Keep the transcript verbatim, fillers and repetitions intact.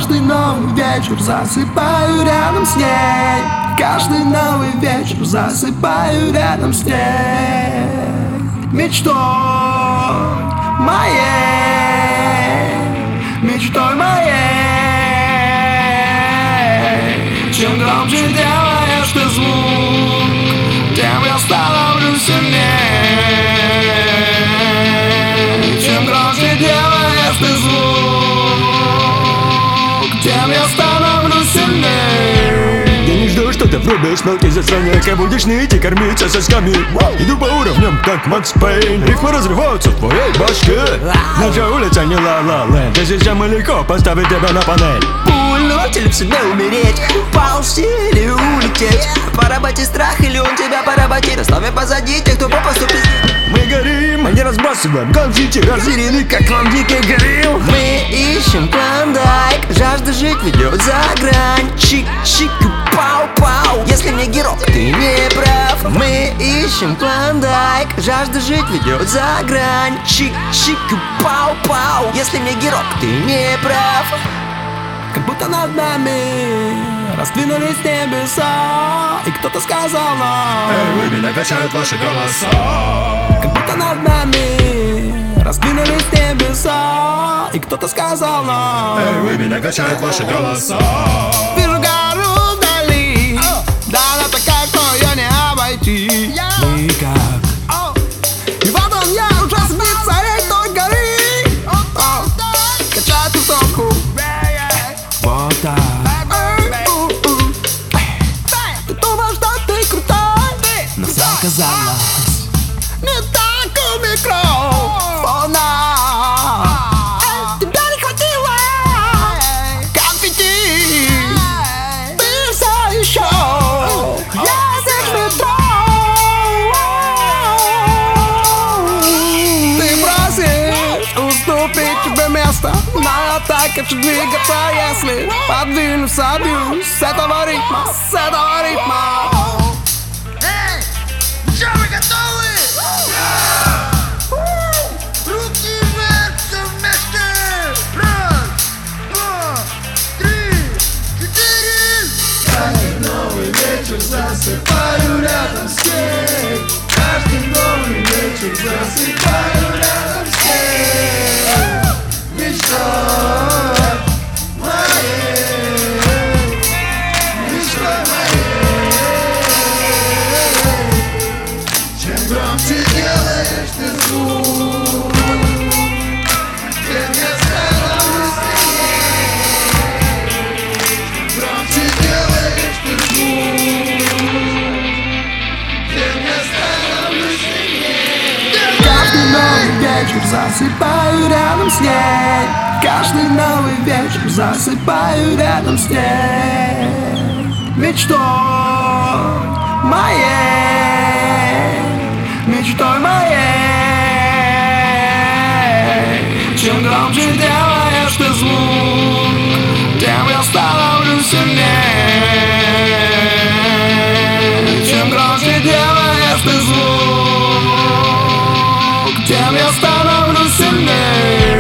Каждый новый вечер засыпаю рядом с ней. Каждый новый вечер засыпаю рядом с ней. Мечтой моей, мечтой моей. Чем громче делаешь ты звук, тем я становлюсь сильнее. Чем громче делаешь ты звук, тем я становлюсь сильнее. Я не жду, что ты врубишь мелкий засранец, а будешь ныть и кормиться сосками. Иду по уровням, как Макс Пейн. Рифмы разрываются в твоей башке. Наша улица не ла-ла-ленд, здесь совсем легко поставить тебя на панель. Пульнуть или в себе умереть, ползти или улететь. Поработи страх или он тебя поработит. Оставим позади тех, кто попусту пиздец. Мы горим, мы не разбрасываем конфетти, разъярены, как клан диких горилл. Мы ищем клондайк, жажда жить ведет за грань. Чик-чик и пау-пау, если мне герой, ты не прав. Мы ищем клондайк, жажда жить ведет за грань. Чик-чик и пау-пау, если мне герой, ты не прав. Как будто над нами раздвинулись небеса, и кто-то сказал нам: Эй, вы меня качают ваши голоса. как будто над нами раздвинулись небеса, и кто-то сказал нам: Эй, вы меня качают ваши голоса. вижу гору вдали, да она такая, что ее не обойти никак. И вот он, я уже сбит с царей той горы. О, качает тусовку. Вот так. Ты думал, что ты крутой, но все оказалось не так у микрофона. Тебя не хватило конфетти. Ты все еще ездишь в метро. Ты просишь уступить тебе место, но я так хочу двигаться, если подвинусь, собьюсь с этого ритма, с этого ритма. Эй, чё, вы готовы? Руки вверх, все вместе! Раз, два, три, четыре! Каждый новый вечер засыпаю рядом с ней. Каждый новый вечер засыпаю рядом с ней. Мечтой моей, мечтой моей. Чем громче делаешь ты звук, тем я становлюсь сильнее. Чем громче делаешь ты звук, тем я становлюсь сильнее. Каждый новый вечер засыпаю рядом с ней. Каждый новый вечер засыпаю рядом с ней. Мечтой моей, мечтой моей. Чем громче делаешь ты звук, тем я становлюсь сильнее. Чем громче делаешь ты звук, тем я становлюсь сильнее.